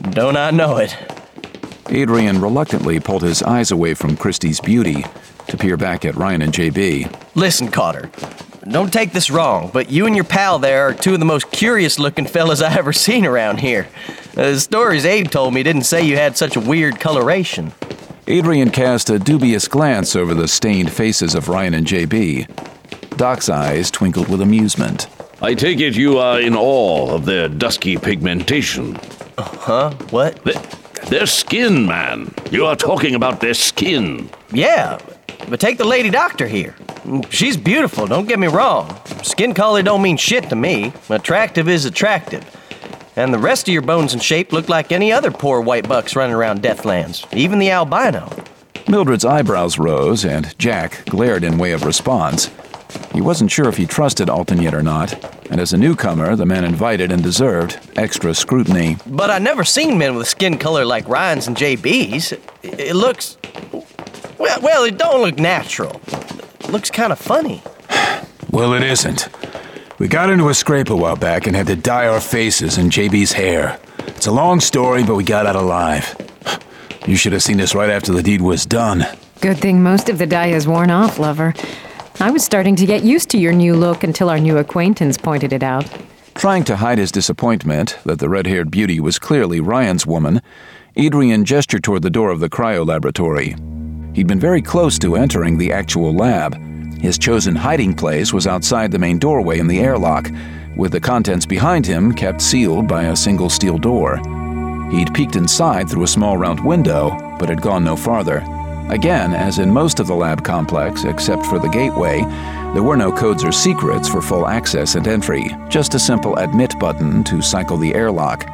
Don't I know it? Adrian reluctantly pulled his eyes away from Christie's beauty to peer back at Ryan and JB. Listen, Carter, don't take this wrong, but you and your pal there are two of the most curious-looking fellas I ever seen around here. The stories Abe told me didn't say you had such a weird coloration. Adrian cast a dubious glance over the stained faces of Ryan and JB. Doc's eyes twinkled with amusement. I take it you are in awe of their dusky pigmentation. Huh? What? Their skin, man. You are talking about their skin. Yeah, but take the lady doctor here. She's beautiful, don't get me wrong. Skin color don't mean shit to me. Attractive is attractive. And the rest of your bones and shape look like any other poor white bucks running around Deathlands, even the albino. Mildred's eyebrows rose, and Jack glared in way of response. He wasn't sure if he trusted Alton yet or not, and as a newcomer, the man invited and deserved extra scrutiny. But I never seen men with skin color like Ryan's and JB's. It looks... Well, it don't look natural. It looks kind of funny. Well, it isn't. We got into a scrape a while back and had to dye our faces in JB's hair. It's a long story, but we got out alive. You should have seen us right after the deed was done. Good thing most of the dye is worn off, lover. I was starting to get used to your new look until our new acquaintance pointed it out. Trying to hide his disappointment that the red-haired beauty was clearly Ryan's woman, Adrian gestured toward the door of the cryo laboratory. He'd been very close to entering the actual lab. His chosen hiding place was outside the main doorway in the airlock, with the contents behind him kept sealed by a single steel door. He'd peeked inside through a small round window, but had gone no farther. Again, as in most of the lab complex, except for the gateway, there were no codes or secrets for full access and entry, just a simple admit button to cycle the airlock.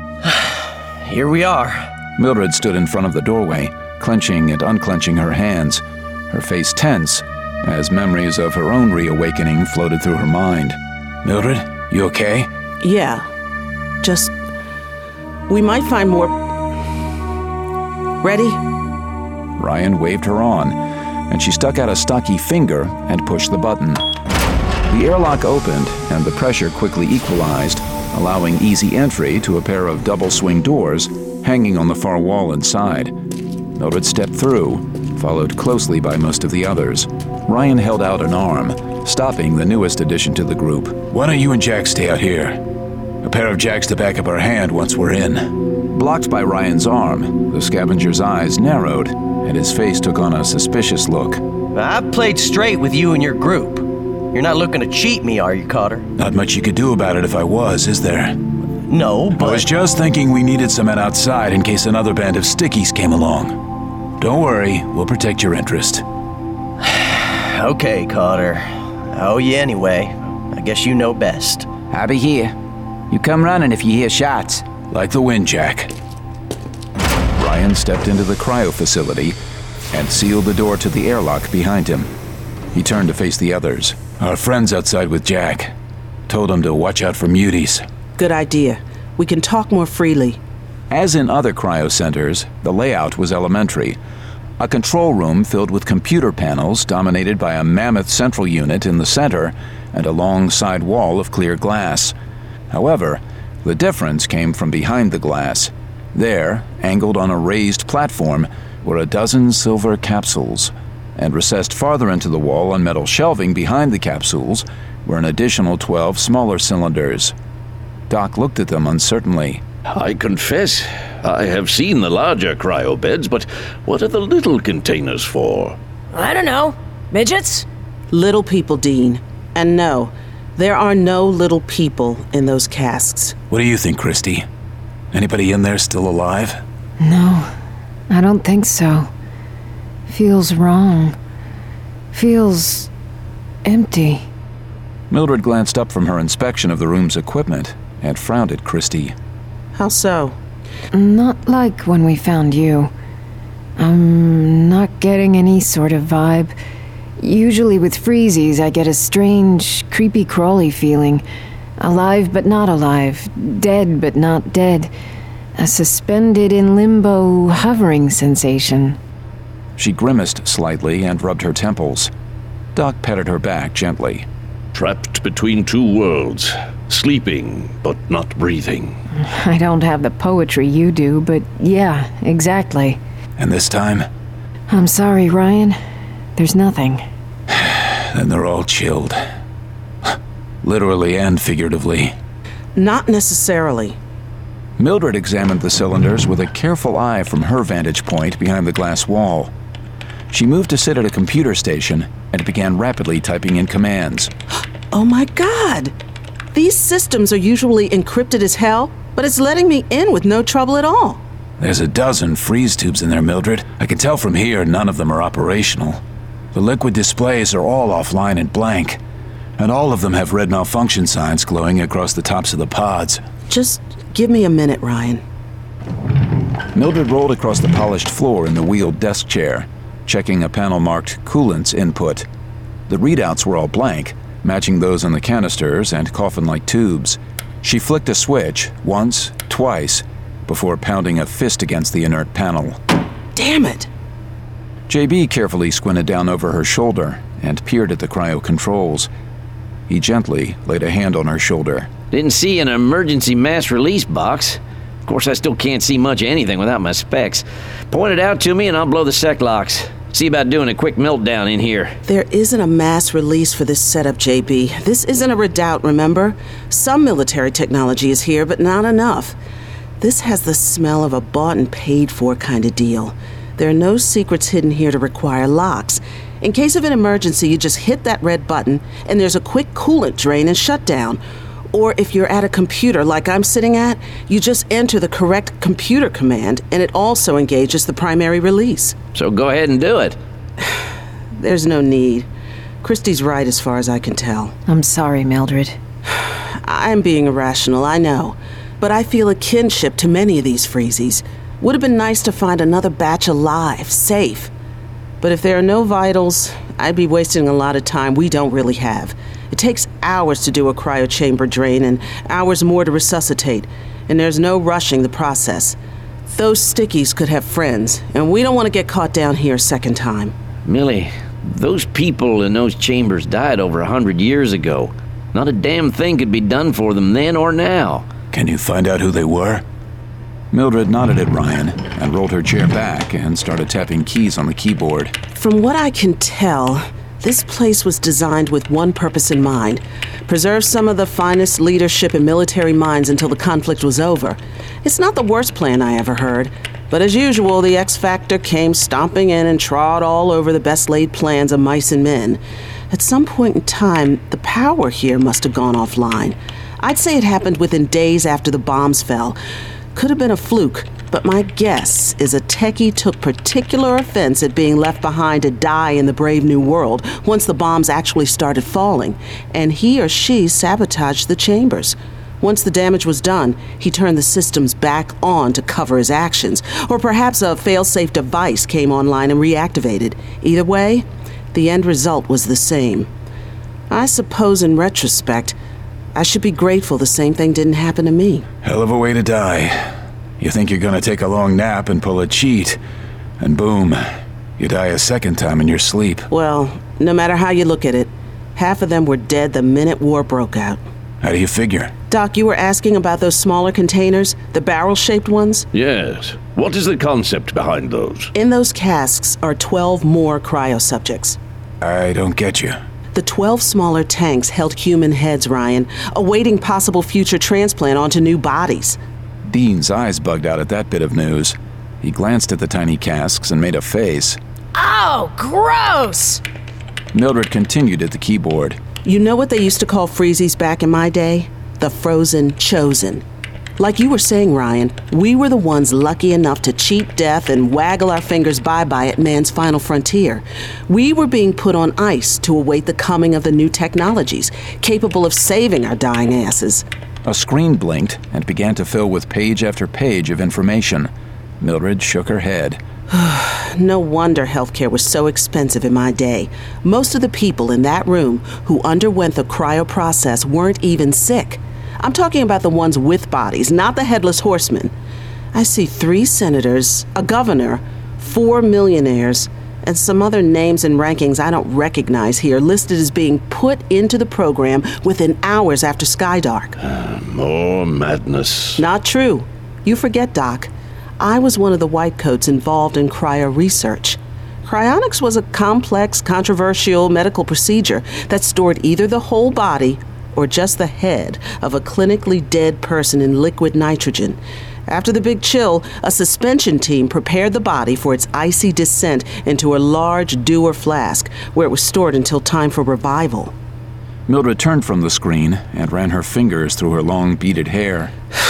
Here we are. Mildred stood in front of the doorway, clenching and unclenching her hands, her face tense, as memories of her own reawakening floated through her mind. Mildred, you okay? Yeah. Just... we might find more... Ready? Ryan waved her on, and she stuck out a stocky finger and pushed the button. The airlock opened, and the pressure quickly equalized, allowing easy entry to a pair of double swing doors hanging on the far wall inside. Mildred stepped through, followed closely by most of the others. Ryan held out an arm, stopping the newest addition to the group. Why don't you and Jack stay out here? A pair of jacks to back up our hand once we're in. Blocked by Ryan's arm, the scavenger's eyes narrowed, and his face took on a suspicious look. I've played straight with you and your group. You're not looking to cheat me, are you, Carter? Not much you could do about it if I was, is there? No, but... I was just thinking we needed some men outside in case another band of stickies came along. Don't worry, we'll protect your interest. Okay, Carter. I owe you anyway. I guess you know best. I'll be here. You come running if you hear shots. Like the wind, Jack. Ryan stepped into the cryo facility and sealed the door to the airlock behind him. He turned to face the others. Our friend's outside with Jack. Told him to watch out for muties. Good idea. We can talk more freely. As in other cryo centers, the layout was elementary. A control room filled with computer panels dominated by a mammoth central unit in the center and a long side wall of clear glass. However, the difference came from behind the glass. There, angled on a raised platform, were a dozen silver capsules, and recessed farther into the wall on metal shelving behind the capsules were an additional 12 smaller cylinders. Doc looked at them uncertainly. I confess, I have seen the larger cryobeds, but what are the little containers for? I don't know. Midgets? Little people, Dean. And no, there are no little people in those casks. What do you think, Christy? Anybody in there still alive? No, I don't think so. Feels wrong. Feels empty. Mildred glanced up from her inspection of the room's equipment and frowned at Christy. How so? Not like when we found you. I'm not getting any sort of vibe. Usually with freezies, I get a strange, creepy crawly feeling. Alive but not alive. Dead but not dead. A suspended in limbo, hovering sensation. She grimaced slightly and rubbed her temples. Doc patted her back gently. Trapped between two worlds. Sleeping, but not breathing. I don't have the poetry you do, but yeah, exactly. And this time? I'm sorry, Ryan. There's nothing. Then they're all chilled. Literally and figuratively. Not necessarily. Mildred examined the cylinders with a careful eye from her vantage point behind the glass wall. She moved to sit at a computer station and began rapidly typing in commands. Oh my God! These systems are usually encrypted as hell, but it's letting me in with no trouble at all. There's a dozen freeze tubes in there, Mildred. I can tell from here none of them are operational. The liquid displays are all offline and blank, and all of them have red malfunction signs glowing across the tops of the pods. Just give me a minute, Ryan. Mildred rolled across the polished floor in the wheeled desk chair, checking a panel marked Coolant's Input. The readouts were all blank, matching those on the canisters and coffin-like tubes. She flicked a switch once, twice, before pounding a fist against the inert panel. Damn it! JB carefully squinted down over her shoulder and peered at the cryo controls. He gently laid a hand on her shoulder. Didn't see an emergency mass release box. Of course, I still can't see much of anything without my specs. Point it out to me and I'll blow the sec locks. See about doing a quick meltdown in here. There isn't a mass release for this setup, JB. This isn't a redoubt, remember? Some military technology is here, but not enough. This has the smell of a bought and paid for kind of deal. There are no secrets hidden here to require locks. In case of an emergency, you just hit that red button, and there's a quick coolant drain and shutdown. Or if you're at a computer like I'm sitting at, you just enter the correct computer command, and it also engages the primary release. So go ahead and do it. There's no need. Christy's right as far as I can tell. I'm sorry, Mildred. I'm being irrational, I know. But I feel a kinship to many of these freezies. Would have been nice to find another batch alive, safe. But if there are no vitals, I'd be wasting a lot of time we don't really have. It takes hours to do a cryochamber drain and hours more to resuscitate, and there's no rushing the process. Those stickies could have friends, and we don't want to get caught down here a second time. Millie, those people in those chambers died over 100 years ago. Not a damn thing could be done for them then or now. Can you find out who they were? Mildred nodded at Ryan and rolled her chair back and started tapping keys on the keyboard. From what I can tell, this place was designed with one purpose in mind: preserve some of the finest leadership and military minds until the conflict was over. It's not the worst plan I ever heard, but as usual, the X Factor came stomping in and trod all over the best-laid plans of mice and men. At some point in time, the power here must have gone offline. I'd say it happened within days after the bombs fell. Could have been a fluke, but my guess is a techie took particular offense at being left behind to die in the brave new world once the bombs actually started falling, and he or she sabotaged the chambers. Once the damage was done, he turned the systems back on to cover his actions, or perhaps a fail-safe device came online and reactivated. Either way, the end result was the same. I suppose in retrospect, I should be grateful the same thing didn't happen to me. Hell of a way to die. You think you're gonna take a long nap and pull a cheat, and boom, you die a second time in your sleep. Well, no matter how you look at it, half of them were dead the minute war broke out. How do you figure? Doc, you were asking about those smaller containers, the barrel-shaped ones? Yes. What is the concept behind those? In those casks are 12 more cryo-subjects. I don't get you. The 12 smaller tanks held human heads, Ryan, awaiting possible future transplant onto new bodies. Dean's eyes bugged out at that bit of news. He glanced at the tiny casks and made a face. Oh, gross! Mildred continued at the keyboard. You know what they used to call freezies back in my day? The frozen chosen. Like you were saying, Ryan, we were the ones lucky enough to cheat death and waggle our fingers bye-bye at man's final frontier. We were being put on ice to await the coming of the new technologies, capable of saving our dying asses. A screen blinked and began to fill with page after page of information. Mildred shook her head. No wonder healthcare was so expensive in my day. Most of the people in that room who underwent the cryo process weren't even sick. I'm talking about the ones with bodies, not the headless horsemen. I see 3 senators, a governor, 4 millionaires, and some other names and rankings I don't recognize here listed as being put into the program within hours after Skydark. More madness. Not true. You forget, Doc. I was one of the whitecoats involved in cryo research. Cryonics was a complex, controversial medical procedure that stored either the whole body or just the head of a clinically dead person in liquid nitrogen. After the Big Chill, a suspension team prepared the body for its icy descent into a large Dewar flask, where it was stored until time for revival. Mildred turned from the screen and ran her fingers through her long beaded hair.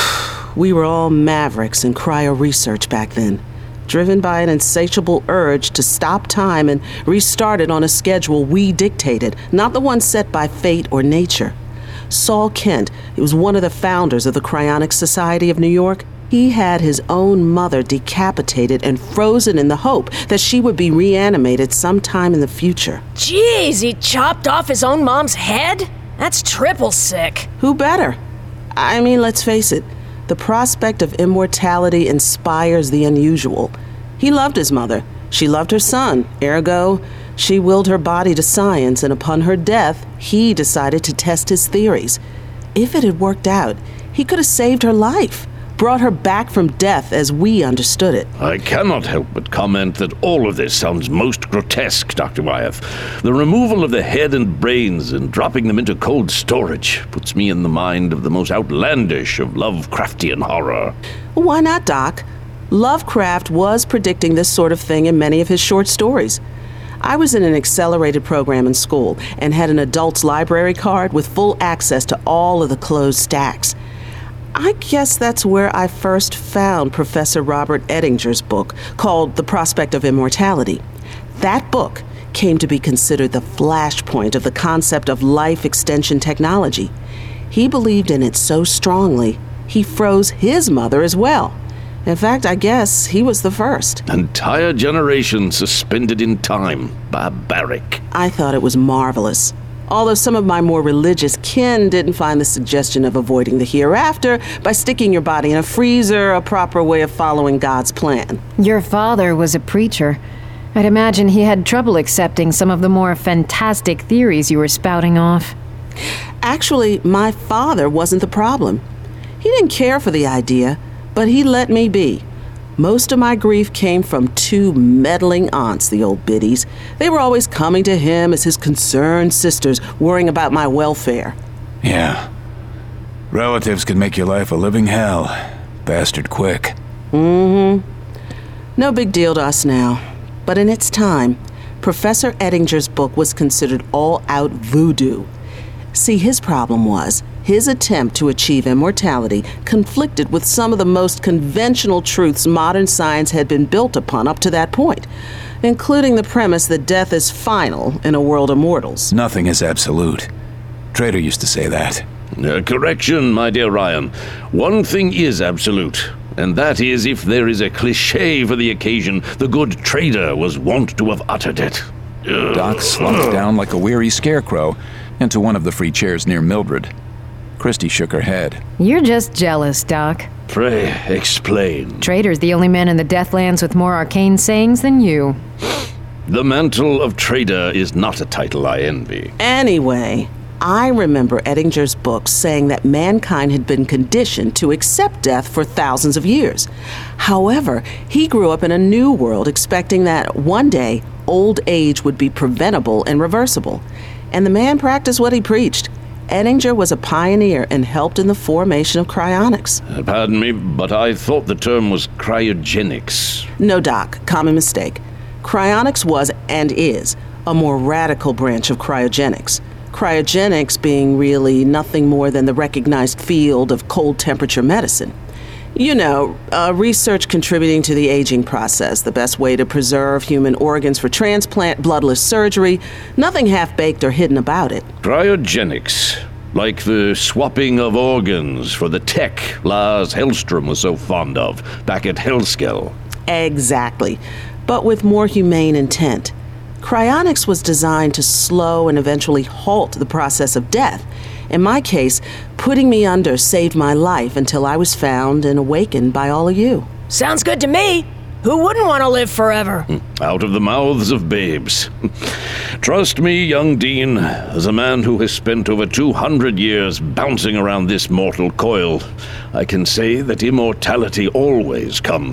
We were all mavericks in cryo research back then, driven by an insatiable urge to stop time and restart it on a schedule we dictated, not the one set by fate or nature. Saul Kent, he was one of the founders of the Cryonics Society of New York. He had his own mother decapitated and frozen in the hope that she would be reanimated sometime in the future. Jeez, he chopped off his own mom's head? That's triple sick. Who better? I mean, let's face it, the prospect of immortality inspires the unusual. He loved his mother. She loved her son. Ergo, she willed her body to science, and upon her death, he decided to test his theories. If it had worked out, he could have saved her life, brought her back from death as we understood it. I cannot help but comment that all of this sounds most grotesque, Dr. Wyeth. The removal of the head and brains and dropping them into cold storage puts me in the mind of the most outlandish of Lovecraftian horror. Why not, Doc? Lovecraft was predicting this sort of thing in many of his short stories. I was in an accelerated program in school and had an adult's library card with full access to all of the closed stacks. I guess that's where I first found Professor Robert Ettinger's book called The Prospect of Immortality. That book came to be considered the flashpoint of the concept of life extension technology. He believed in it so strongly, he froze his mother as well. In fact, I guess he was the first. Entire generation suspended in time. Barbaric. I thought it was marvelous. Although some of my more religious kin didn't find the suggestion of avoiding the hereafter by sticking your body in a freezer a proper way of following God's plan. Your father was a preacher. I'd imagine he had trouble accepting some of the more fantastic theories you were spouting off. Actually, my father wasn't the problem. He didn't care for the idea, but he let me be. Most of my grief came from two meddling aunts, the old biddies. They were always coming to him as his concerned sisters, worrying about my welfare. Yeah. Relatives can make your life a living hell. Bastard quick. Mm-hmm. No big deal to us now. But in its time, Professor Ettinger's book was considered all-out voodoo. See, his problem was his attempt to achieve immortality conflicted with some of the most conventional truths modern science had been built upon up to that point, including the premise that death is final in a world of mortals. Nothing is absolute. Trader used to say that. Correction, my dear Ryan. One thing is absolute, and that is if there is a cliché for the occasion, the good trader was wont to have uttered it. Doc slumped down like a weary scarecrow into one of the free chairs near Mildred. Christy shook her head. You're just jealous, Doc. Pray, explain. Trader's the only man in the Deathlands with more arcane sayings than you. The mantle of trader is not a title I envy. Anyway, I remember Ettinger's book saying that mankind had been conditioned to accept death for thousands of years. However, he grew up in a new world expecting that one day old age would be preventable and reversible. And the man practiced what he preached. Ettinger was a pioneer and helped in the formation of cryonics. Pardon me, but I thought the term was cryogenics. No, Doc, common mistake. Cryonics was and is a more radical branch of cryogenics. Cryogenics being really nothing more than the recognized field of cold temperature medicine. You know, research contributing to the aging process, the best way to preserve human organs for transplant, bloodless surgery, nothing half-baked or hidden about it. Cryogenics, like the swapping of organs for the tech Lars Hellstrom was so fond of back at Hellskell. Exactly, but with more humane intent. Cryonics was designed to slow and eventually halt the process of death. In my case, putting me under saved my life until I was found and awakened by all of you. Sounds good to me. Who wouldn't want to live forever? Out of the mouths of babes. Trust me, young Dean, as a man who has spent over 200 years bouncing around this mortal coil, I can say that immortality always comes